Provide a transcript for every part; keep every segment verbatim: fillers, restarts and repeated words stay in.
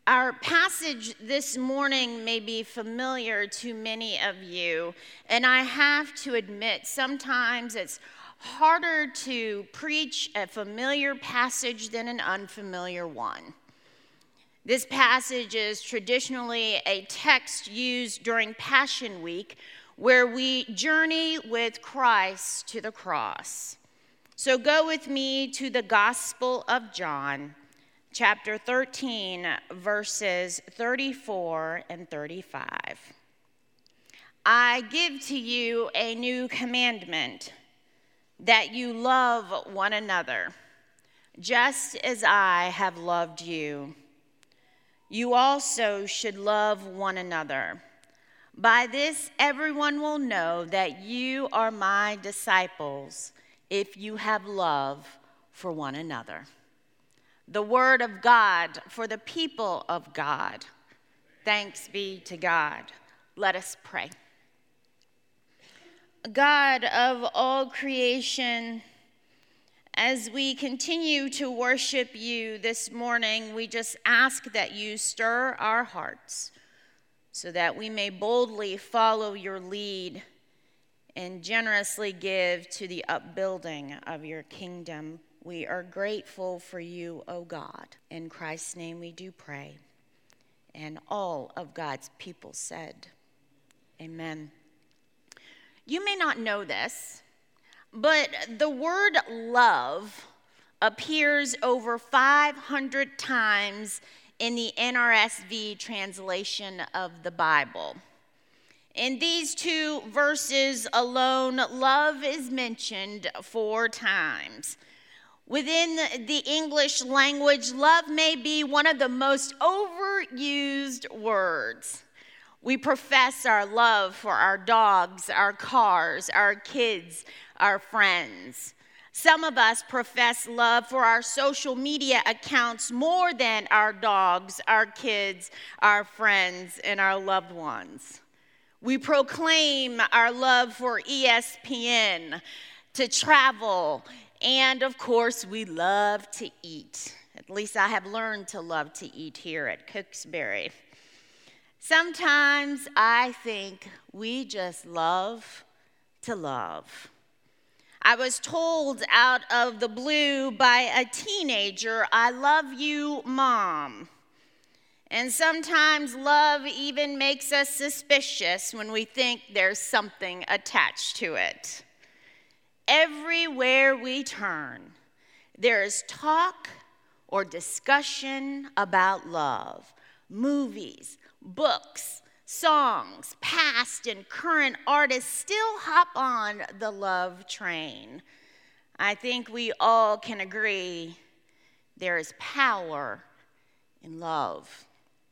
Our passage this morning may be familiar to many of you, and I have to admit, sometimes it's harder to preach a familiar passage than an unfamiliar one. This passage is traditionally a text used during Passion Week, where we journey with Christ to the cross. So go with me to the Gospel of John, chapter thirteen, verses thirty-four and thirty-five. I give to you a new commandment, that you love one another, just as I have loved you. You also should love one another. By this, everyone will know that you are my disciples, if you have love for one another. The word of God for the people of God. Thanks be to God. Let us pray. God of all creation, as we continue to worship you this morning, we just ask that you stir our hearts so that we may boldly follow your lead and generously give to the upbuilding of your kingdom. We are grateful for you, O God. In Christ's name we do pray. And all of God's people said, amen. You may not know this, but the word love appears over five hundred times in the N R S V translation of the Bible. In these two verses alone, love is mentioned four times. Within the English language, love may be one of the most overused words. We profess our love for our dogs, our cars, our kids, our friends. Some of us profess love for our social media accounts more than our dogs, our kids, our friends, and our loved ones. We proclaim our love for E S P N, to travel, and of course, we love to eat. At least I have learned to love to eat here at Cooksbury. Sometimes I think we just love to love. I was told out of the blue by a teenager, "I love you, Mom." And sometimes love even makes us suspicious when we think there's something attached to it. Everywhere we turn, there is talk or discussion about love. Movies, books, songs, past and current artists still hop on the love train. I think we all can agree there is power in love.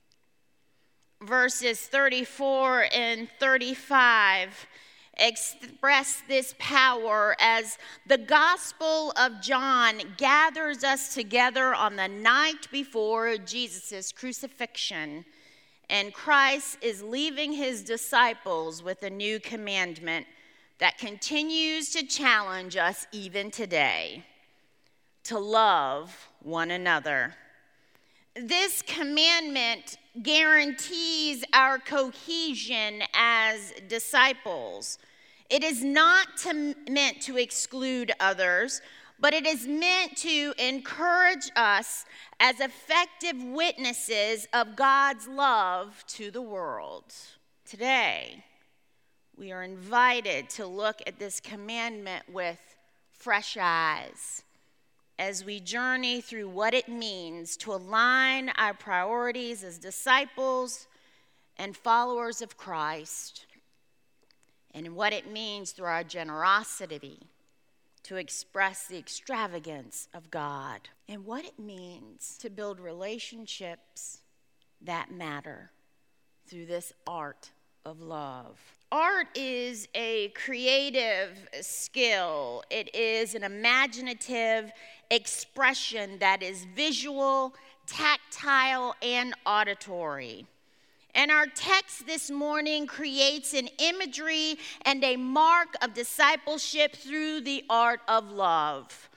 Verses thirty-four and thirty-five express this power as the Gospel of John gathers us together on the night before Jesus' crucifixion, and Christ is leaving his disciples with a new commandment that continues to challenge us even today: to love one another. This commandment guarantees our cohesion as disciples. It is not to, meant to exclude others, but it is meant to encourage us as effective witnesses of God's love to the world. Today, we are invited to look at this commandment with fresh eyes as we journey through what it means to align our priorities as disciples and followers of Christ, and what it means through our generosity to express the extravagance of God, and what it means to build relationships that matter through this art of love. Art is a creative skill. It is an imaginative expression that is visual, tactile, and auditory. And our text this morning creates an imagery and a mark of discipleship through the art of love.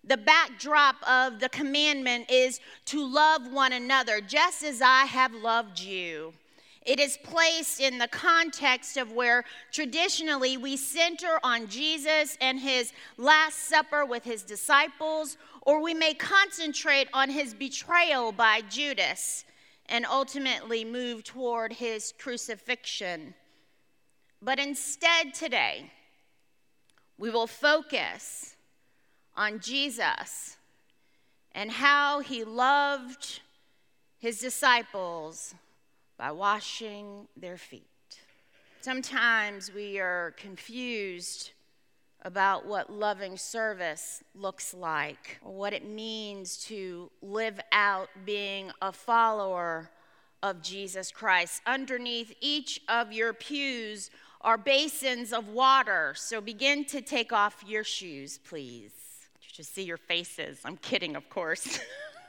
The backdrop of the commandment is to love one another, just as I have loved you. It is placed in the context of where traditionally we center on Jesus and his Last Supper with his disciples, or we may concentrate on his betrayal by Judas and ultimately move toward his crucifixion. But instead today, we will focus on Jesus and how he loved his disciples by washing their feet. Sometimes we are confused about what loving service looks like, or what it means to live out being a follower of Jesus Christ. Underneath each of your pews are basins of water, so begin to take off your shoes, please. You should see your faces. I'm kidding, of course.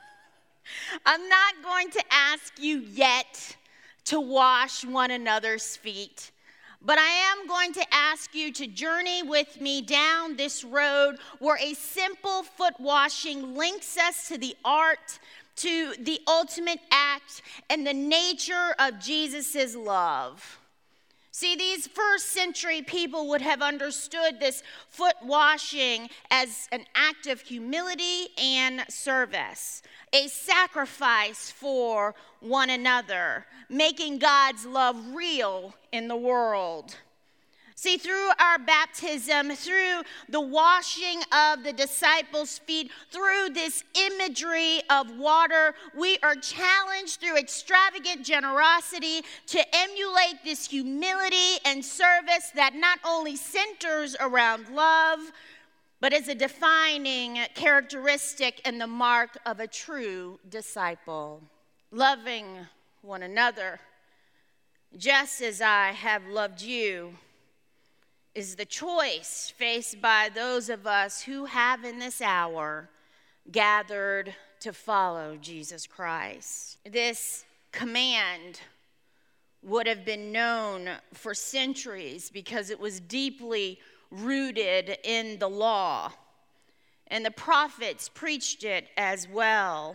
I'm not going to ask you yet to wash one another's feet, but I am going to ask you to journey with me down this road where a simple foot washing links us to the art, to the ultimate act, and the nature of Jesus' love. See, these first century people would have understood this foot washing as an act of humility and service, a sacrifice for one another, making God's love real in the world. See, through our baptism, through the washing of the disciples' feet, through this imagery of water, we are challenged through extravagant generosity to emulate this humility and service that not only centers around love, but is a defining characteristic and the mark of a true disciple. Loving one another, just as I have loved you, is the choice faced by those of us who have in this hour gathered to follow Jesus Christ. This command would have been known for centuries because it was deeply rooted in the law, and the prophets preached it as well.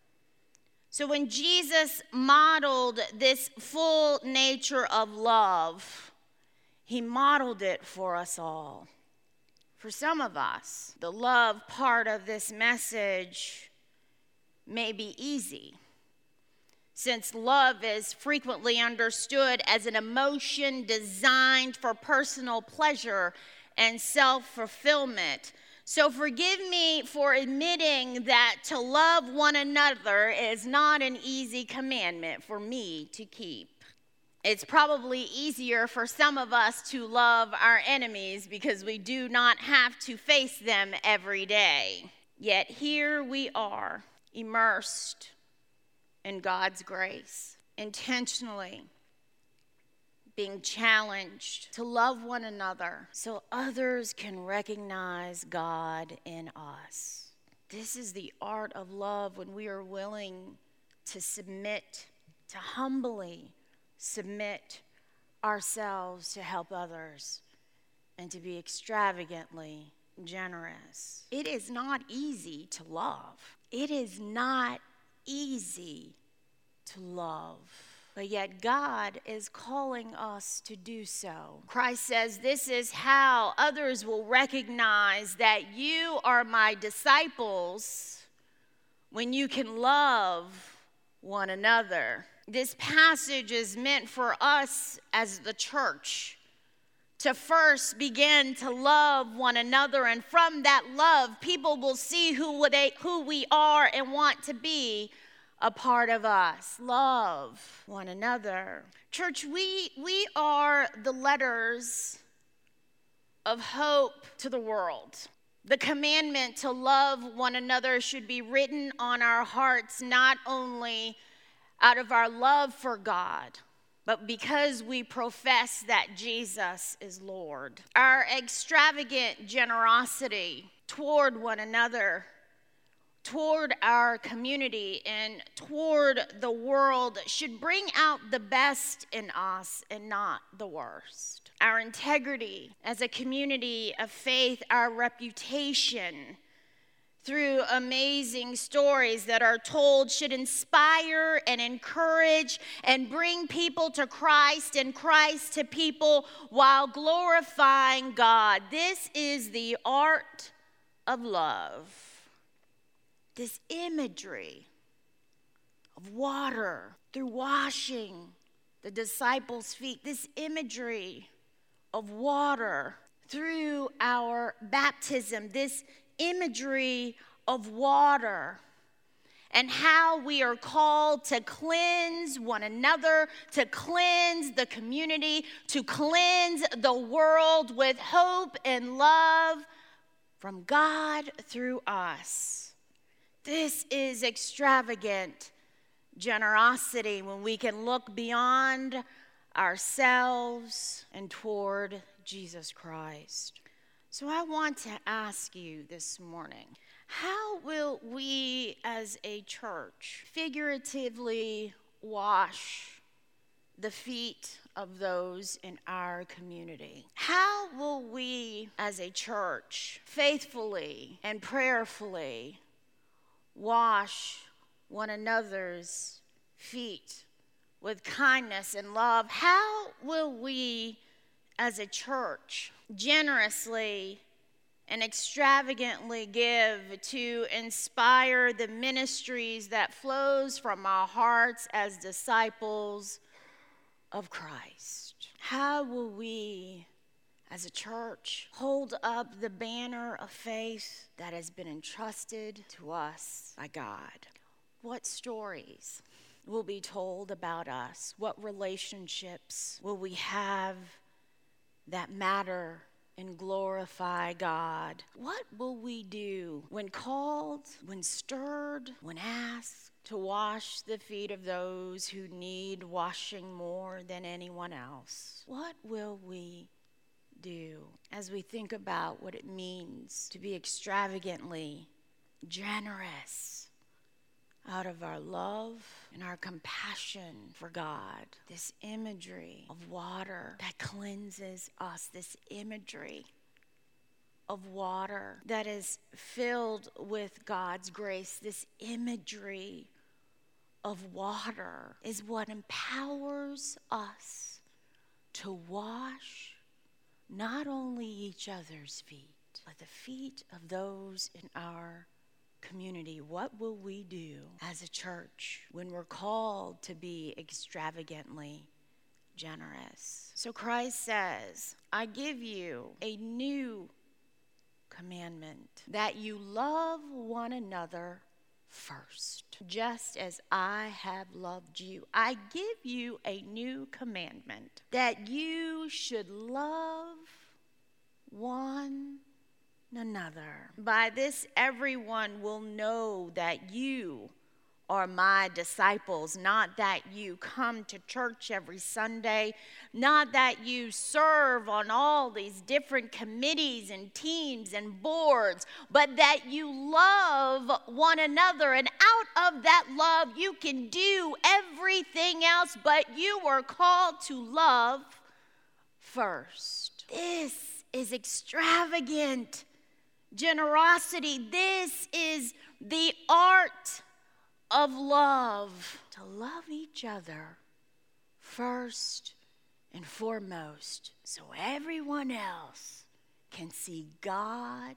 So when Jesus modeled this full nature of love, he modeled it for us all. For some of us, the love part of this message may be easy, since love is frequently understood as an emotion designed for personal pleasure and self-fulfillment. So forgive me for admitting that to love one another is not an easy commandment for me to keep. It's probably easier for some of us to love our enemies because we do not have to face them every day. Yet here we are, immersed in God's grace, intentionally being challenged to love one another so others can recognize God in us. This is the art of love, when we are willing to submit, to humbly submit ourselves to help others and to be extravagantly generous. It is not easy to love. It is not easy to love. But yet God is calling us to do so. Christ says, this is how others will recognize that you are my disciples, when you can love one another. This passage is meant for us as the church to first begin to love one another. And from that love, people will see who they, who we are and want to be a part of us. Love one another. Church, we, we are the letters of hope to the world. The commandment to love one another should be written on our hearts, not only out of our love for God, but because we profess that Jesus is Lord. Our extravagant generosity toward one another, toward our community, and toward the world should bring out the best in us and not the worst. Our integrity as a community of faith, our reputation through amazing stories that are told should inspire and encourage and bring people to Christ and Christ to people while glorifying God. This is the art of love. This imagery of water through washing the disciples' feet, this imagery of water through our baptism, this imagery of water, and how we are called to cleanse one another, to cleanse the community, to cleanse the world with hope and love from God through us. This is extravagant generosity when we can look beyond ourselves and toward Jesus Christ. So I want to ask you this morning, how will we as a church figuratively wash the feet of those in our community? How will we as a church faithfully and prayerfully wash one another's feet with kindness and love? How will we as a church generously and extravagantly give to inspire the ministries that flows from our hearts as disciples of Christ? How will we as a church hold up the banner of faith that has been entrusted to us by God? What stories will be told about us? What relationships will we have that matter and glorify God? What will we do when called, when stirred, when asked to wash the feet of those who need washing more than anyone else? What will we do as we think about what it means to be extravagantly generous out of our love and our compassion for God? This imagery of water that cleanses us, this imagery of water that is filled with God's grace, this imagery of water is what empowers us to wash not only each other's feet, but the feet of those in our community. What will we do as a church when we're called to be extravagantly generous? So Christ says, I give you a new commandment, that you love one another first, just as I have loved you. I give you a new commandment, that you should love one another. By this, everyone will know that you are my disciples, not that you come to church every Sunday, not that you serve on all these different committees and teams and boards, but that you love one another. And out of that love, you can do everything else, but you are called to love first. This is extravagant generosity. This is the art of love, to love each other first and foremost, so everyone else can see God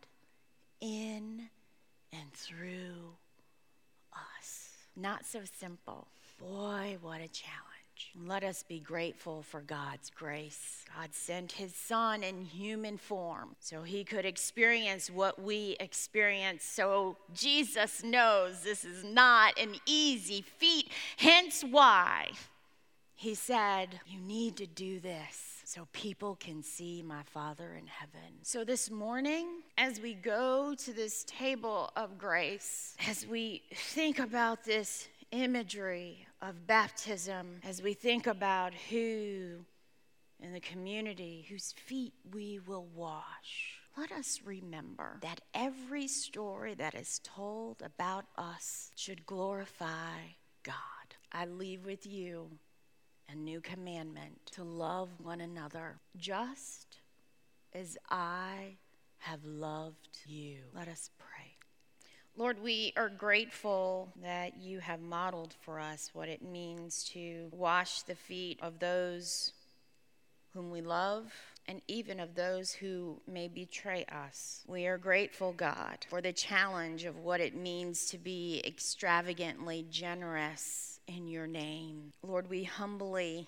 in and through us. Not so simple. Boy, what a challenge. Let us be grateful for God's grace. God sent his son in human form so he could experience what we experience. So Jesus knows this is not an easy feat. Hence why he said, you need to do this so people can see my Father in heaven. So this morning, as we go to this table of grace, as we think about this imagery of baptism, as we think about who in the community whose feet we will wash, let us remember that every story that is told about us should glorify God. I leave with you a new commandment, to love one another just as I have loved you. Let us pray. Lord, we are grateful that you have modeled for us what it means to wash the feet of those whom we love, and even of those who may betray us. We are grateful, God, for the challenge of what it means to be extravagantly generous in your name. Lord, we humbly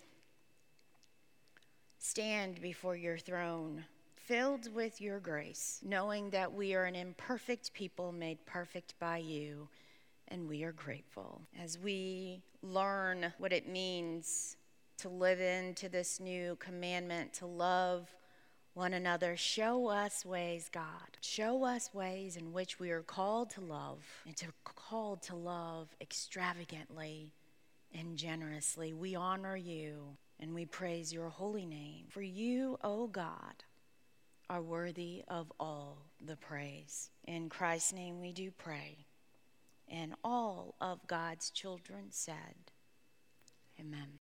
stand before your throne, filled with your grace, knowing that we are an imperfect people made perfect by you, and we are grateful. As we learn what it means to live into this new commandment, to love one another, show us ways, God. Show us ways in which we are called to love, and to called to love extravagantly and generously. We honor you and we praise your holy name. For you, O God, are worthy of all the praise. In Christ's name we do pray. And all of God's children said, Amen.